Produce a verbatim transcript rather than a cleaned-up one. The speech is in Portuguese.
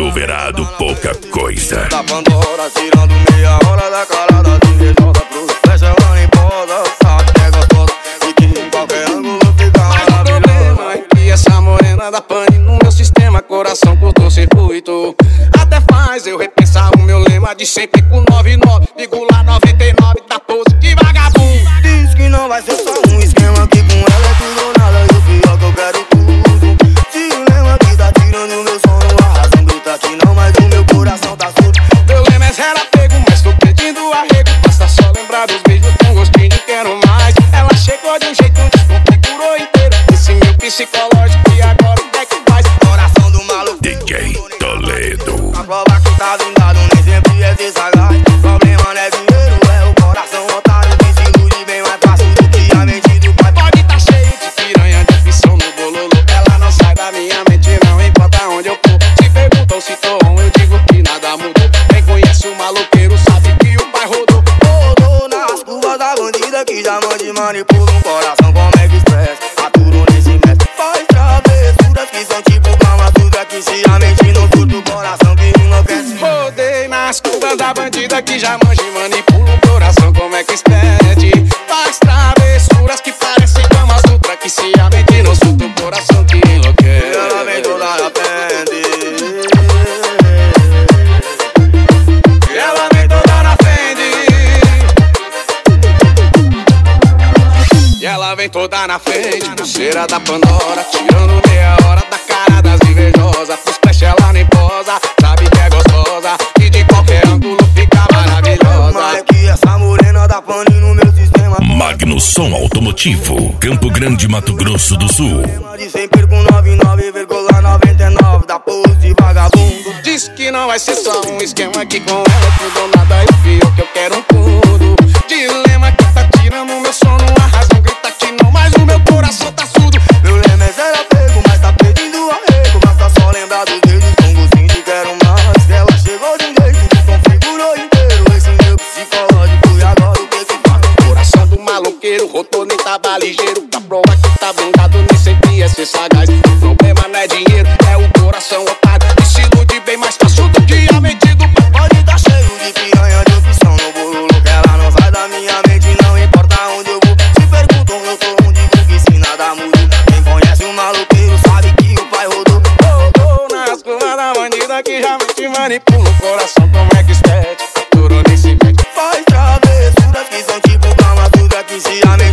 Silverado, pouca coisa. Da Pandora, tirando meia hora da cara da invejosa. Pro flecha ela nem posa, sabe que é gostosa e que em qualquer ângulo fica maravilhosa. Mas o problema é que essa morena da pane no meu sistema, coração cortou circuito. Até faz eu repensar o meu lema de sempre com noventa e nove, ligo lá noventa e nove, da pose de vagabundo. Diz que não vai ser só um esquema, que com ela é tudo ou nada, e o pior que eu quero tudo. Dilema que tá tirando meu sono, a razão grita que não, mas o meu coração tá surdo. Meu lema é zero apego, mas tô pedindo arrego. Basta só lembrar dos beijos com gostinho de quero mais. Ela chegou de um jeito que configurou inteiro esse meu psicológico, e agora o que é que faz? Coração do maluco D J Toledo. A prova que tá vingado nem sempre é desagradar. Problema não é dinheiro, é o coração otário que se ilude bem mais fácil do que a mente do pai. Pode tá cheio de piranha, de opção no bololô. Ela não sai da minha mente, não importa onde eu for. Se perguntam se tô on, eu digo que nada mudou. Quem conhece o maloqueiro sabe que o pai rodou. Rodou nas curvas da bandida que já mande manipula um coração como é que expressa. Aturo nesse mestre, faz travessuras que são tipo calma suja que se a mente não surta o coração que enlouquece. Rodei nas curvas da bandida que já manja e manipula o coração como é que expede. Faz travessuras que parecem cama sutra que se a mente não surta o coração que enlouquece. E ela vem toda na frente, e ela vem toda na frente, e ela vem toda na frente. Pulseira da Pandora, tirando meia hora da cara das invejosas. Pros flash ela nem posa, sabe que é gostosa e de qualquer ângulo fica maravilhosa. Mas é que essa morena da pane no meu sistema. Magno Som Automotivo, Campo Grande, Mato Grosso do Sul. De sempre com noventa e nove vírgula noventa e nove, da pose de vagabundo. Diz que não vai ser só um esquema, que com ela tudo ou nada, e o pior que eu quero um tudo. Dilema que tá tirando meu sono, a razão grita que não, mas o meu coração tá surdo. Meu lema é zero apego, mas tá pedindo arrego. Basta só lembrar dos dedos com gostinho de quero mais. Ela chegou de um jeito que configurou inteiro esse meu psicológico, e agora o que que faz? Coração do maloqueiro, rodou nem tava ligeiro. Pra provar que tá blindado, nem sempre é ser sagaz. O problema não é dinheiro, é o coração otário que se ilude bem mais fácil do que a mente do pai. Pode tá cheio de piranha, de opção no bololô, que ela não sai da minha mente, não importa onde eu vou. Se perguntam eu tô onde vou, que se nada mudou. Quem conhece o maloqueiro sabe que o pai rodou. Rodou nas curvas da bandida que já mente manipula o coração como é que espete. Durou nesse mente, faz travessuras que são tipo calma suja que se a mente